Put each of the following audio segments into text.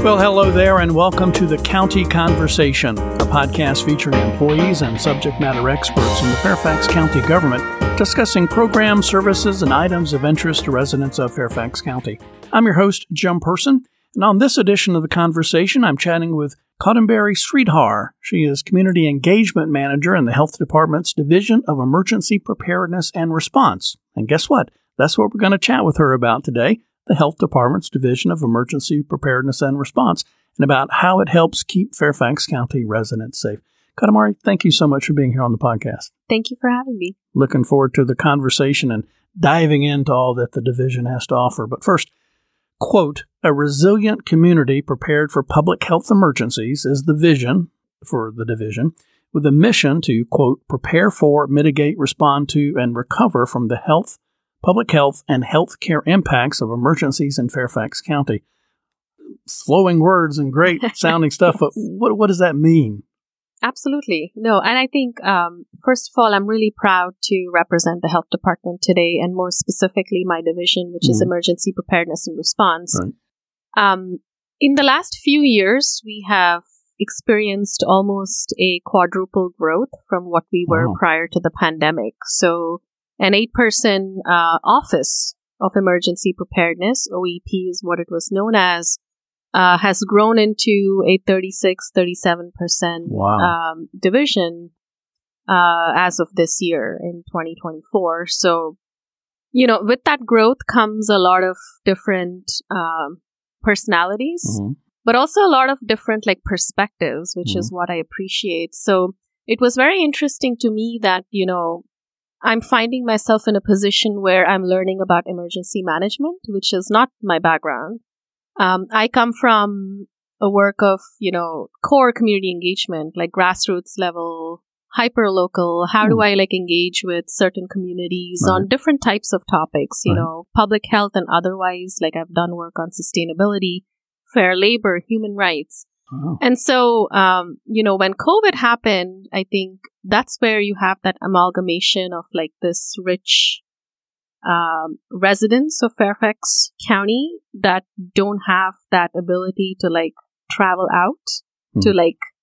Well, hello there, and welcome to the County Conversation, a podcast featuring employees and subject matter experts in the Fairfax County government discussing programs, services, and items of interest to residents of Fairfax County. I'm your host, Jim Person, and on this edition of the Conversation, I'm chatting with Kaudambari Sridhar. She is Community Engagement Manager in the Health Department's Division of Emergency Preparedness and Response. And guess what? That's what we're going to chat with her about today. The Health Department's Division of Emergency Preparedness and Response, and about how it helps keep Fairfax County residents safe. Kaudambari, thank you so much for being here on the podcast. Thank you for having me. Looking forward to the conversation and diving into all that the division has to offer. But first, quote, a resilient community prepared for public health emergencies is the vision for the division, with a mission to, quote, prepare for, mitigate, respond to, and recover from the public health and healthcare impacts of emergencies in Fairfax County. Flowing words and great sounding stuff, but what does that mean? Absolutely. No, and I think, first of all, I'm really proud to represent the Health Department today, and more specifically my division, which is Emergency Preparedness and Response. Right. In the last few years, we have experienced almost a quadruple growth from what we were prior to the pandemic. So an 8-person Office of Emergency Preparedness, OEP is what it was known as, has grown into a 37% division as of this year in 2024. So, with that growth comes a lot of different personalities, but also a lot of different perspectives, which is what I appreciate. So it was very interesting to me that, I'm finding myself in a position where I'm learning about emergency management, which is not my background. I come from a work of, core community engagement, like grassroots level, hyper-local. How do I engage with certain communities on different types of topics, public health and otherwise. I've done work on sustainability, fair labor, human rights. Oh. And so, when COVID happened, I think that's where you have that amalgamation of this rich residents of Fairfax County that don't have that ability to travel out to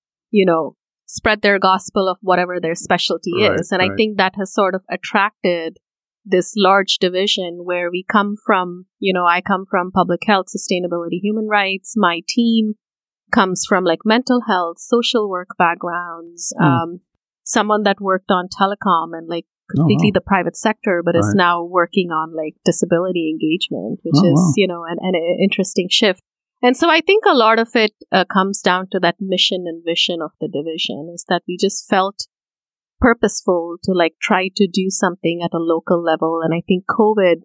spread their gospel of whatever their specialty is. And I think that has sort of attracted this large division where we come from, I come from public health, sustainability, human rights. My team comes from mental health, social work backgrounds, someone that worked on telecom and completely the private sector, but is now working on disability engagement, which is, an interesting shift. And so I think a lot of it comes down to that mission and vision of the division, is that we just felt purposeful to try to do something at a local level. And I think COVID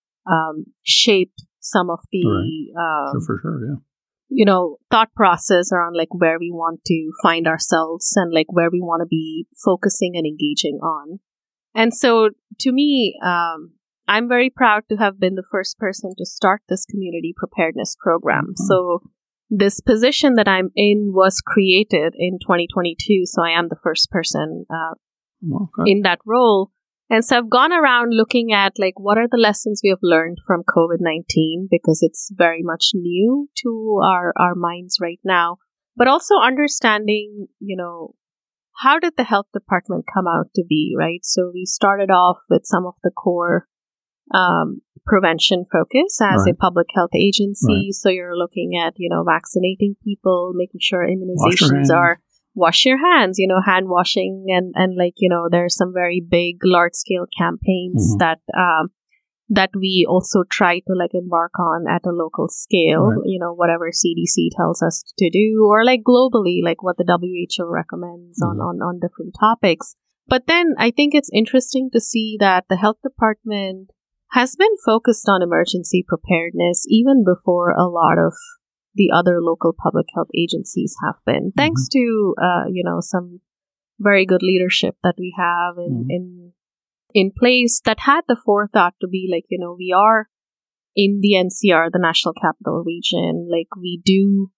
shaped some of the for sure, yeah. Thought process around where we want to find ourselves and where we want to be focusing and engaging on. And so to me, I'm very proud to have been the first person to start this community preparedness program. So this position that I'm in was created in 2022. So I am the first person in that role. And so I've gone around looking at what are the lessons we have learned from COVID-19, because it's very much new to our minds right now, but also understanding, how did the health department come out to be, right? So we started off with some of the core prevention focus as a public health agency. So you're looking at, vaccinating people, making sure immunizations are wash your hands, hand washing and there's some very big, large scale campaigns that we also try to embark on at a local scale, whatever CDC tells us to do, or globally, what the WHO recommends on different topics. But then I think it's interesting to see that the health department has been focused on emergency preparedness even before a lot of the other local public health agencies have been, thanks to, some very good leadership that we have in place that had the forethought to be we are in the NCR, the National Capital Region, we do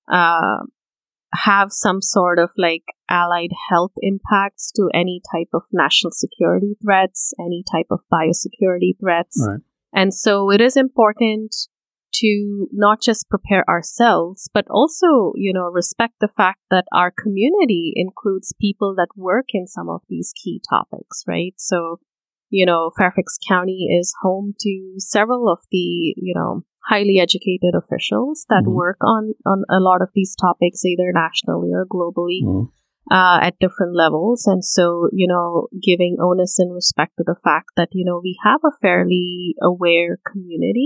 have some sort of allied health impacts to any type of national security threats, any type of biosecurity threats. Right. And so it is important to not just prepare ourselves, but also, respect the fact that our community includes people that work in some of these key topics, right? So, Fairfax County is home to several of the, highly educated officials that work on a lot of these topics, either nationally or globally. At different levels. And so, giving onus and respect to the fact that, we have a fairly aware community,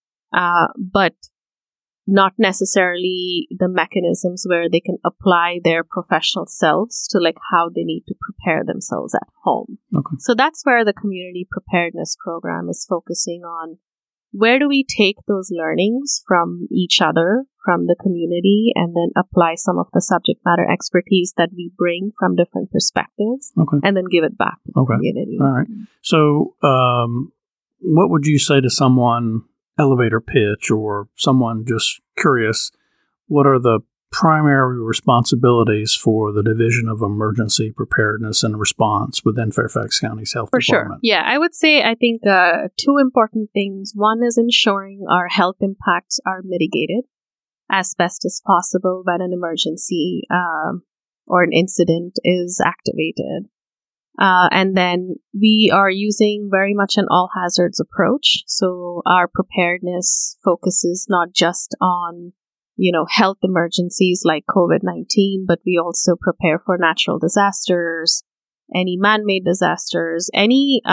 but not necessarily the mechanisms where they can apply their professional selves to like how they need to prepare themselves at home. Okay. So that's where the community preparedness program is focusing on. Where do we take those learnings from each other, from the community, and then apply some of the subject matter expertise that we bring from different perspectives, and then give it back to the community? All right. So what would you say to someone, elevator pitch, or someone just curious, what are the primary responsibilities for the Division of Emergency Preparedness and Response within Fairfax County's Health Department? For sure. Yeah, I would say, I think two important things. One is ensuring our health impacts are mitigated as best as possible when an emergency or an incident is activated. And then we are using very much an all hazards approach. So our preparedness focuses not just on health emergencies like COVID-19, but we also prepare for natural disasters, any man-made disasters, any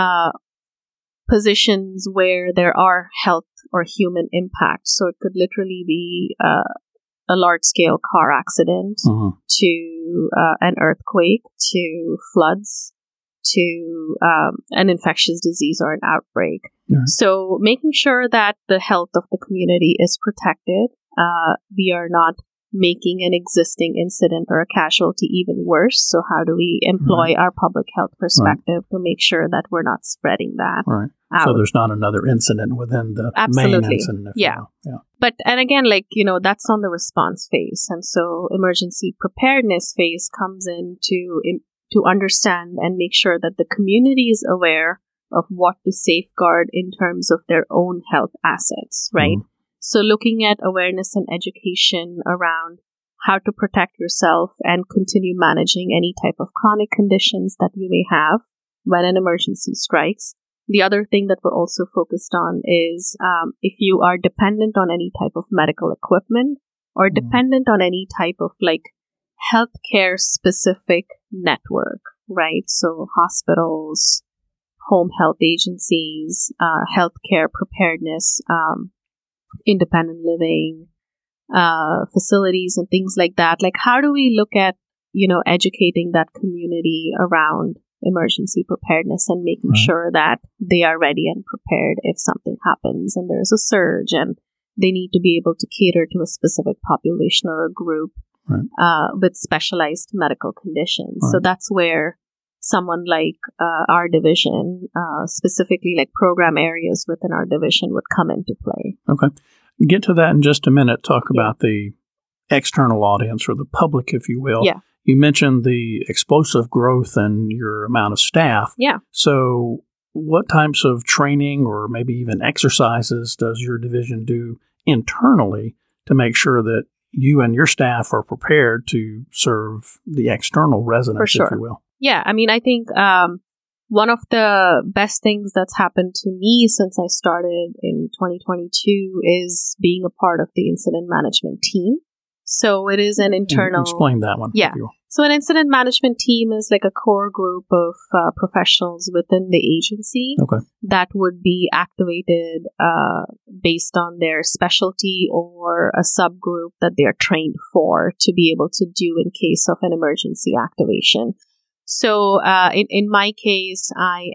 positions where there are health or human impacts. So it could literally be a large-scale car accident to an earthquake, to floods, to an infectious disease or an outbreak. So making sure that the health of the community is protected. We are not making an existing incident or a casualty even worse. So how do we employ our public health perspective to make sure that we're not spreading that out? So there's not another incident within the main incident. Yeah. But, and again, that's on the response phase. And so emergency preparedness phase comes in to understand and make sure that the community is aware of what to safeguard in terms of their own health assets, right? So looking at awareness and education around how to protect yourself and continue managing any type of chronic conditions that you may have when an emergency strikes. The other thing that we're also focused on is if you are dependent on any type of medical equipment or dependent on any type of healthcare specific network, right? So hospitals, home health agencies, healthcare preparedness, independent living facilities and things like that. How do we look at, educating that community around emergency preparedness and making sure that they are ready and prepared if something happens and there's a surge and they need to be able to cater to a specific population or a group with specialized medical conditions. So that's where someone like our division, specifically program areas within our division, would come into play. Okay. Get to that in just a minute. Talk about the external audience or the public, if you will. Yeah. You mentioned the explosive growth in your amount of staff. Yeah. So what types of training or maybe even exercises does your division do internally to make sure that you and your staff are prepared to serve the external residents, if you will? Yeah, I think one of the best things that's happened to me since I started in 2022 is being a part of the incident management team. So it is an internal... Explain that one. Yeah. So an incident management team is a core group of professionals within the agency that would be activated based on their specialty or a subgroup that they are trained for to be able to do in case of an emergency activation. So in my case,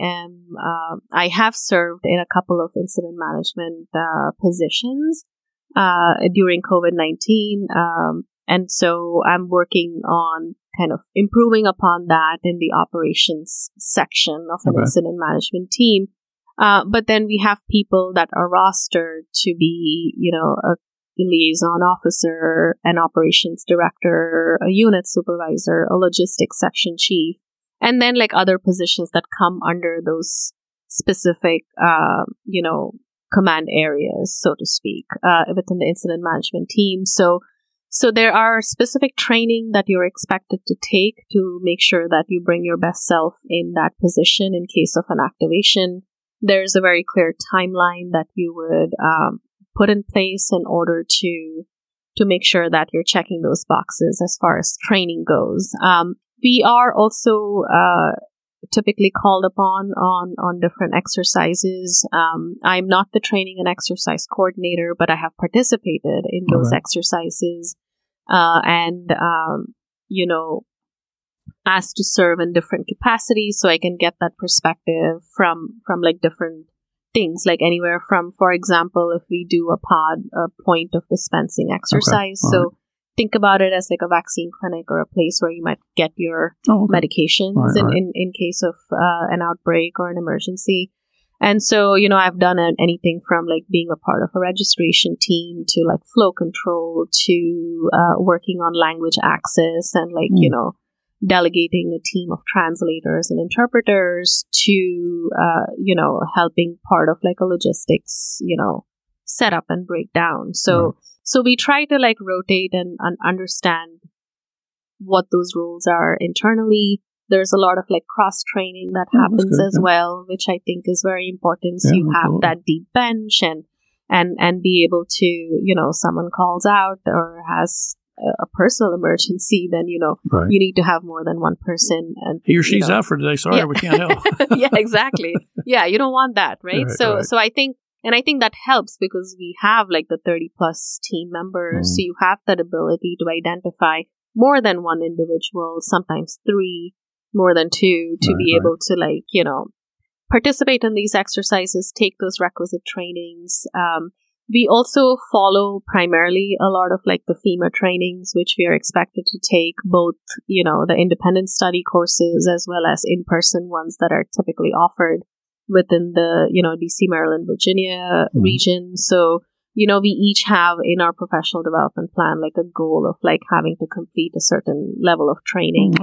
I have served in a couple of incident management positions during COVID-19. And so I'm working on kind of improving upon that in the operations section of an incident management team. But then we have people that are rostered to be, a liaison officer, an operations director, a unit supervisor, a logistics section chief, and then other positions that come under those specific, command areas, so to speak, within the incident management team. So there are specific training that you're expected to take to make sure that you bring your best self in that position in case of an activation. There's a very clear timeline that you would put in place in order to make sure that you're checking those boxes as far as training goes. We are also typically called upon on different exercises. I'm not the training and exercise coordinator, but I have participated in those exercises and asked to serve in different capacities, so I can get that perspective from like different things, like anywhere from, for example, if we do a point of dispensing exercise. So think about it as like a vaccine clinic or a place where you might get your medications in case of an outbreak or an emergency. And so, I've done anything from like being a part of a registration team to like flow control to working on language access and like, delegating a team of translators and interpreters to, helping part of like a logistics, setup and breakdown. So we try to like rotate and understand what those roles are internally. There's a lot of like cross training that happens as well, which I think is very important. So you have that deep bench and be able to, someone calls out or has a personal emergency, then, you need to have more than one person. And he or she's out for today. Sorry, we can't help. Yeah, exactly. Yeah, you don't want that, right? So I think that helps because we have like the 30 plus team members. So you have that ability to identify more than one individual, sometimes 3, more than 2, to be able to like, participate in these exercises, take those requisite trainings. We also follow primarily a lot of like the FEMA trainings, which we are expected to take, both, the independent study courses as well as in-person ones that are typically offered within the, DC, Maryland, Virginia region. So, we each have in our professional development plan, like a goal of like having to complete a certain level of training.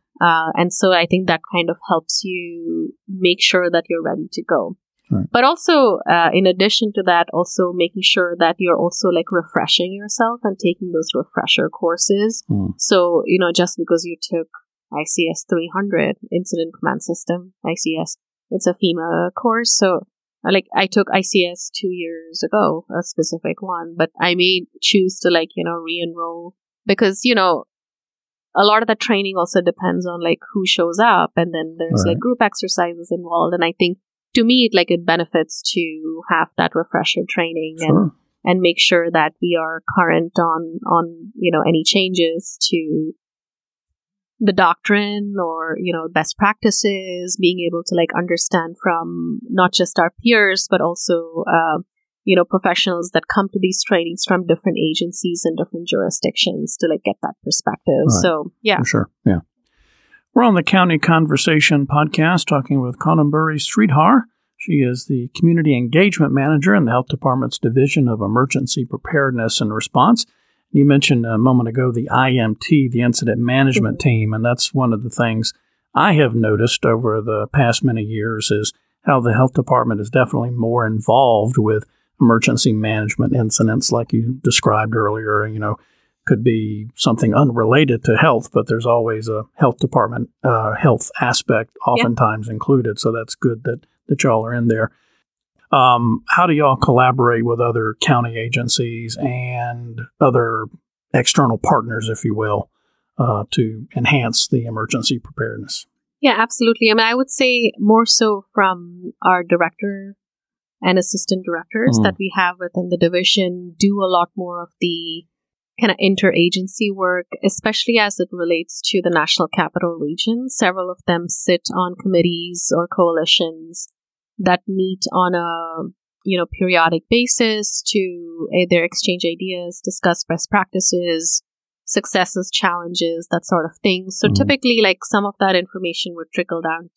And so I think that kind of helps you make sure that you're ready to go. But also, in addition to that, also making sure that you're also like refreshing yourself and taking those refresher courses. So, just because you took ICS 300, Incident Command System, ICS, it's a FEMA course. So, like, I took ICS 2 years ago, a specific one, but I may choose to like, re-enroll because, a lot of the training also depends on like who shows up, and then there's like group exercises involved. And I think to me, it benefits to have that refresher training and make sure that we are current on any changes to the doctrine or, best practices, being able to like understand from not just our peers, but also, professionals that come to these trainings from different agencies and different jurisdictions to like get that perspective. So, yeah. For sure. Yeah. We're on the County Conversation podcast talking with Kanamburi Sridhar. She is the Community Engagement Manager in the Health Department's Division of Emergency Preparedness and Response. You mentioned a moment ago the IMT, the Incident Management Team, and that's one of the things I have noticed over the past many years is how the Health Department is definitely more involved with emergency management incidents like you described earlier. Could be something unrelated to health, but there's always a health department health aspect oftentimes included. So that's good that y'all are in there. How do y'all collaborate with other county agencies and other external partners, if you will, to enhance the emergency preparedness? Yeah, absolutely. I mean, I would say more so from our director and assistant directors that we have within the division do a lot more of the kind of interagency work, especially as it relates to the National Capital Region. Several of them sit on committees or coalitions that meet on a periodic basis to either exchange ideas, discuss best practices, successes, challenges, that sort of thing. So typically, like some of that information would trickle down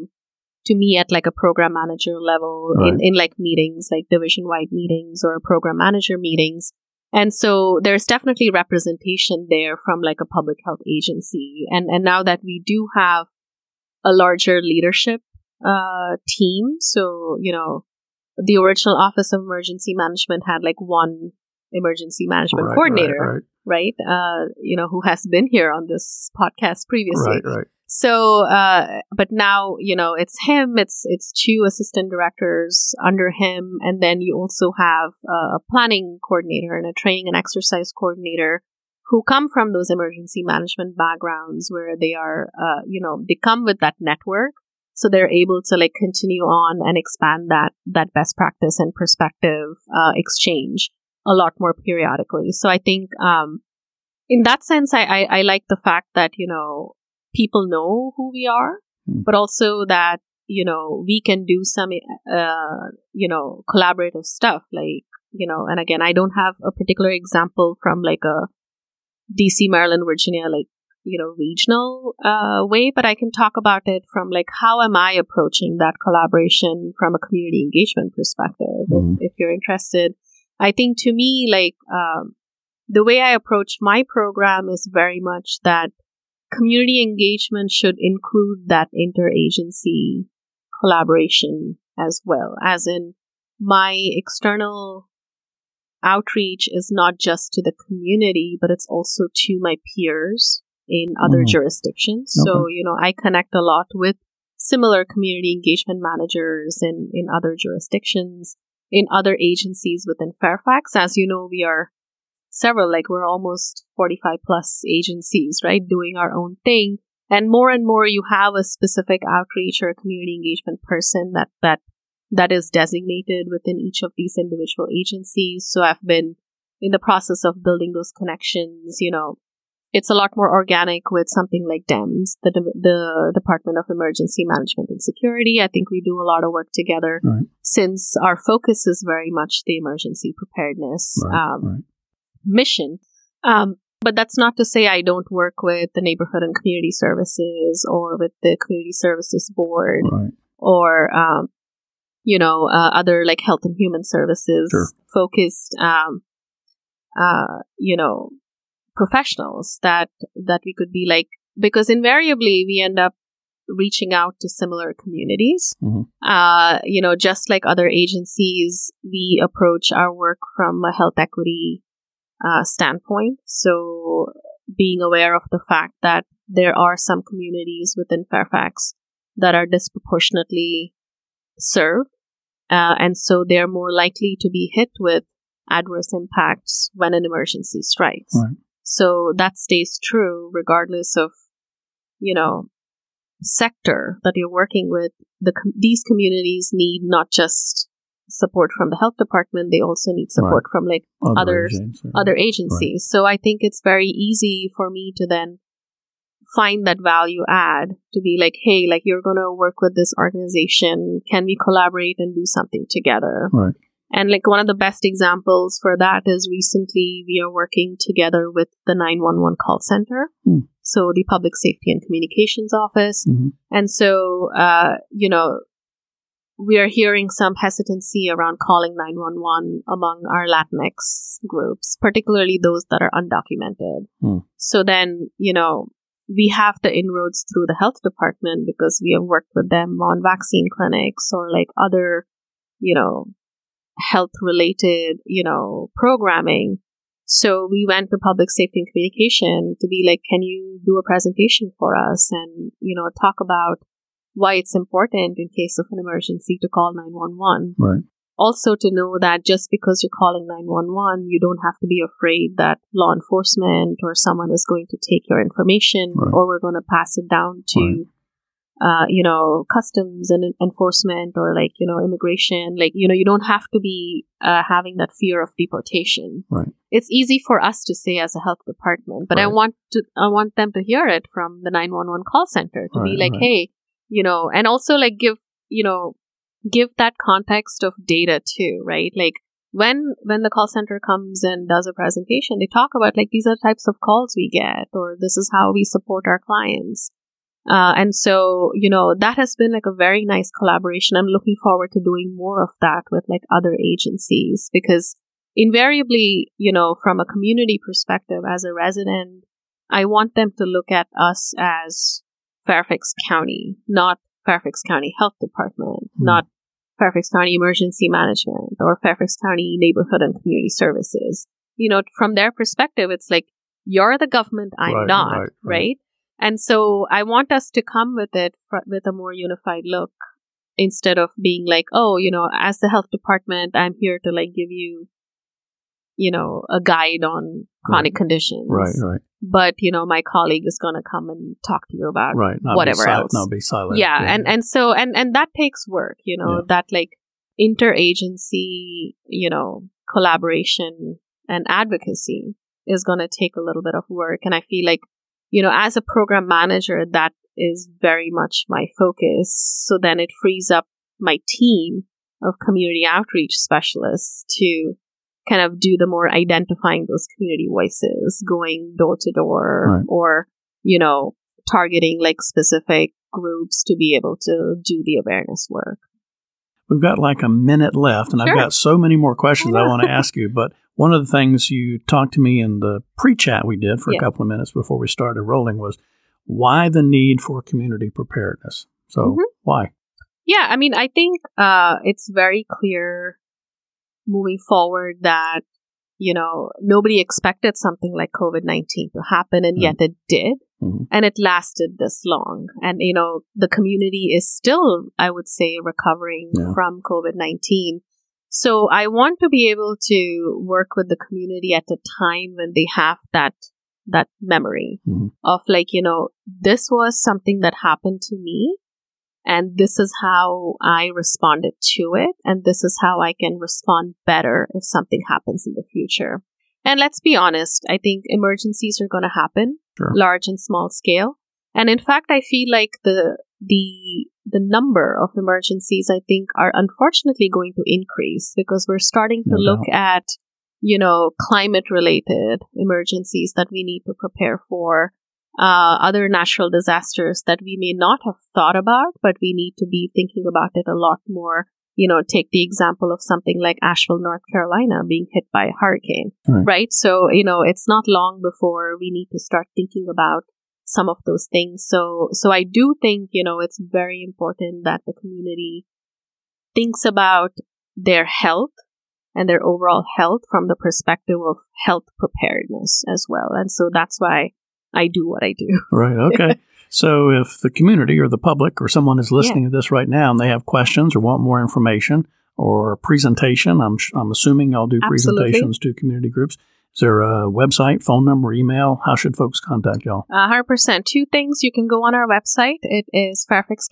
to me at like a program manager level in like meetings, like division-wide meetings or program manager meetings. And so there's definitely representation there from like a public health agency. And now that we do have a larger leadership team, so, the original Office of Emergency Management had like one emergency management coordinator, right? Who has been here on this podcast previously. Right. So, but now, it's him, it's two assistant directors under him. And then you also have a planning coordinator and a training and exercise coordinator who come from those emergency management backgrounds where they are, they come with that network. So they're able to like continue on and expand that best practice and perspective exchange a lot more periodically. So I think in that sense, I like the fact that, people know who we are, but also that, we can do some, collaborative stuff like, and again, I don't have a particular example from like a DC, Maryland, Virginia, like, regional way, but I can talk about it from like, how am I approaching that collaboration from a community engagement perspective? If you're interested, I think to me, like, the way I approach my program is very much that community engagement should include that interagency collaboration as well. As in, my external outreach is not just to the community, but it's also to my peers in other jurisdictions. Okay. So, I connect a lot with similar community engagement managers in other jurisdictions, in other agencies within Fairfax. As you know, we are several, like we're almost 45 plus agencies, right, doing our own thing. And more you have a specific outreach or a community engagement person that is designated within each of these individual agencies. So I've been in the process of building those connections. It's a lot more organic with something like DEMS, the Department of Emergency Management and Security. I think we do a lot of work together since our focus is very much the emergency preparedness mission. But that's not to say I don't work with the Neighborhood and Community Services or with the Community Services Board or, other like health and human services focused, professionals that we could be like, because invariably we end up reaching out to similar communities. Just like other agencies, we approach our work from a health equity standpoint. So being aware of the fact that there are some communities within Fairfax that are disproportionately served. And so they're more likely to be hit with adverse impacts when an emergency strikes. So that stays true regardless of, sector that you're working with. These communities need not just support from the health department, they also need support from like other agencies. So I think it's very easy for me to then find that value add to be like, hey, like you're going to work with this organization. Can we collaborate and do something together? And like one of the best examples for that is recently we are working together with the 911 call center. So the Public Safety and Communications Office. And so, we are hearing some hesitancy around calling 911 among our Latinx groups, particularly those that are undocumented. So then, we have the inroads through the health department because we have worked with them on vaccine clinics or like other, health related, programming. So we went to Public Safety and Communication to be like, can you do a presentation for us and, talk about why it's important in case of an emergency to call 911. Also to know that just because you're calling 911, you don't have to be afraid that law enforcement or someone is going to take your information or we're going to pass it down to, customs and enforcement or like, immigration. Like, you don't have to be having that fear of deportation. It's easy for us to say as a health department, but I want them to hear it from the 911 call center to be like, hey, and also like give that context of data too, right? Like when the call center comes and does a presentation, they talk about like, these are types of calls we get, or this is how we support our clients. And so, that has been like a very nice collaboration. I'm looking forward to doing more of that with like other agencies because invariably, from a community perspective as a resident, I want them to look at us as Fairfax County, not Fairfax County Health Department, not Fairfax County Emergency Management or Fairfax County Neighborhood and Community Services. From their perspective, it's like, you're the government, I'm not, right? And so I want us to come with it with a more unified look instead of being like, as the health department, I'm here to give you, a guide on chronic conditions. Right. But, my colleague is going to come and talk to you about whatever else. Not be silent. Yeah. And so that takes work, that interagency, collaboration and advocacy is going to take a little bit of work. And I feel like, as a program manager, that is very much my focus. So then it frees up my team of community outreach specialists to kind of do the more identifying those community voices, going door to door, or, targeting specific groups to be able to do the awareness work. We've got a minute left, and I've got so many more questions I want to ask you. But one of the things you talked to me in the pre-chat we did for a couple of minutes before we started rolling was why the need for community preparedness. So why? Yeah, I think it's very clear moving forward that, nobody expected something like COVID-19 to happen, and yet it did. And it lasted this long. And, the community is still, I would say, recovering from COVID-19. So I want to be able to work with the community at a time when they have that memory of this was something that happened to me. And this is how I responded to it. And this is how I can respond better if something happens in the future. And let's be honest, I think emergencies are going to happen, large and small scale. And in fact, I feel like the number of emergencies, I think, are unfortunately going to increase because we're starting to look at, climate-related emergencies that we need to prepare for. Other natural disasters that we may not have thought about, but we need to be thinking about it a lot more. Take the example of something like Asheville, North Carolina being hit by a hurricane, right? So, it's not long before we need to start thinking about some of those things. So I do think, it's very important that the community thinks about their health and their overall health from the perspective of health preparedness as well. And so that's why I do what I do. Right. Okay. So if the community or the public or someone is listening to this right now and they have questions or want more information or a presentation, I'm assuming I'll do presentations to community groups. Is there a website, phone number, email? How should folks contact y'all? 100%. Two things. You can go on our website. It is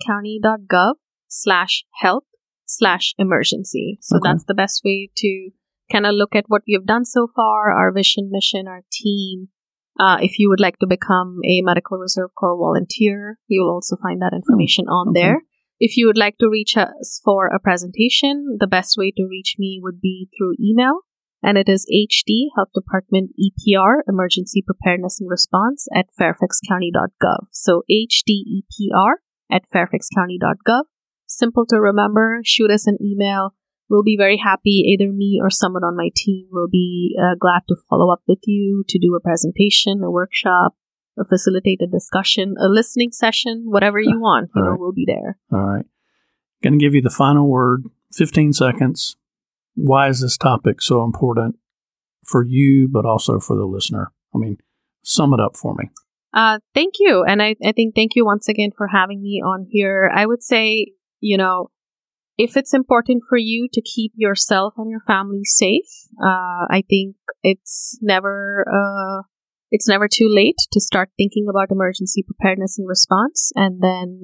fairfaxcounty.gov/health/emergency. So that's the best way to kind of look at what we have done so far, our vision, mission, our team. If you would like to become a Medical Reserve Corps volunteer, you'll also find that information on there. If you would like to reach us for a presentation, the best way to reach me would be through email. And it is HD, Health Department EPR, Emergency Preparedness and Response at fairfaxcounty.gov. So HDEPR at fairfaxcounty.gov. Simple to remember. Shoot us an email. We'll be very happy. Either me or someone on my team will be glad to follow up with you to do a presentation, a workshop, a facilitated discussion, a listening session, whatever you want. We'll be there. All right. Going to give you the final word, 15 seconds. Why is this topic so important for you, but also for the listener? Sum it up for me. Thank you. And I think thank you once again for having me on here. I would say, if it's important for you to keep yourself and your family safe, I think it's never too late to start thinking about emergency preparedness and response. And then,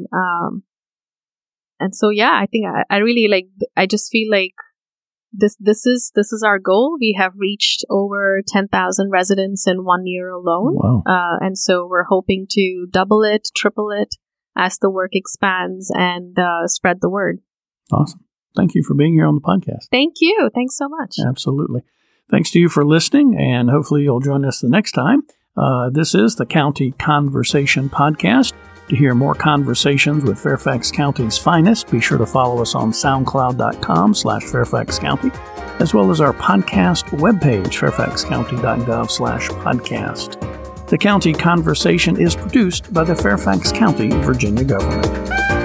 I think I really I just feel like this is our goal. We have reached over 10,000 residents in 1 year alone. Wow. And so we're hoping to double it, triple it as the work expands and spread the word. Awesome. Thank you for being here on the podcast. Thank you. Thanks so much. Absolutely. Thanks to you for listening, and hopefully you'll join us the next time. This is the County Conversation Podcast. To hear more conversations with Fairfax County's finest, be sure to follow us on soundcloud.com/Fairfax County, as well as our podcast webpage, fairfaxcounty.gov/podcast. The County Conversation is produced by the Fairfax County, Virginia government.